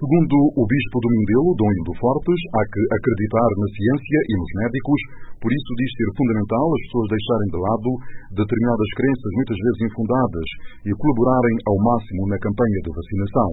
Segundo o bispo do Mindelo, Dom Hildo Fortes, há que acreditar na ciência e nos médicos, por isso diz ser fundamental as pessoas deixarem de lado determinadas crenças muitas vezes infundadas e colaborarem ao máximo na campanha de vacinação.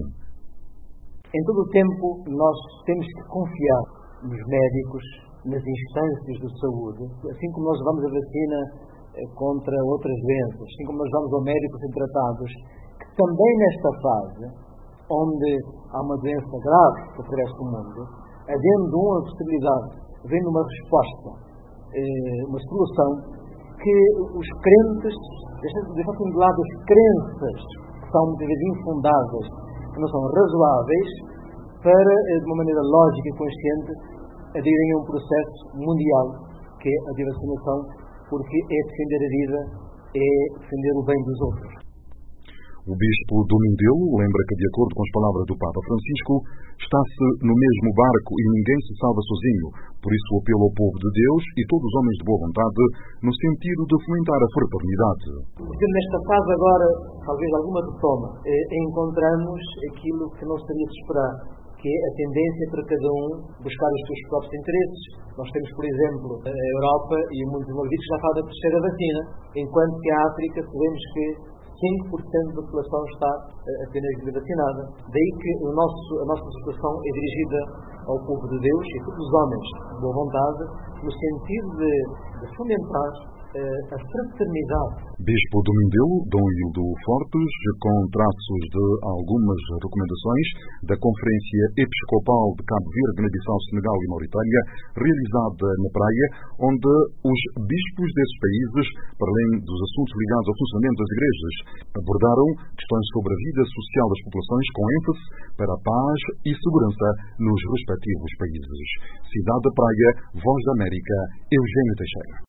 Em todo o tempo nós temos que confiar nos médicos, nas instâncias de saúde, assim como nós levamos a vacina contra outras doenças, assim como nós vamos ao médico ser tratados, que também nesta fase, onde há uma doença grave que atravessa o mundo, havendo uma possibilidade, havendo uma resposta, uma solução, que os crentes, deixem de lado as crenças que são muitas vezes infundadas, que não são razoáveis, para, de uma maneira lógica e consciente, aderirem a um processo mundial, que é a de vacinação, porque é defender a vida, é defender o bem dos outros. O bispo do Mindelo lembra que, de acordo com as palavras do Papa Francisco, está-se no mesmo barco e ninguém se salva sozinho. Por isso o apelo ao povo de Deus e todos os homens de boa vontade no sentido de fomentar a fraternidade. Porque nesta fase agora, talvez alguma retoma, encontramos aquilo que não seria de esperar, que é a tendência para cada um buscar os seus próprios interesses. Nós temos, por exemplo, a Europa e o mundo desenvolvido que já fala da terceira vacina, enquanto que a África sabemos que 5% da população está apenas vacinada. Daí que a nossa situação é dirigida ao povo de Deus e a todos os homens de boa vontade, no sentido de fomentar a fraternidade. Bispo do Mindelo, Dom Hildo Fortes, com traços de algumas recomendações da Conferência Episcopal de Cabo Verde, Guiné-Bissau, Senegal e Mauritânia, realizada na praia, onde os bispos desses países, para além dos assuntos ligados ao funcionamento das igrejas, abordaram questões sobre a vida social das populações com ênfase para a paz e segurança nos respectivos países. Cidade da Praia, Voz da América, Eugênio Teixeira.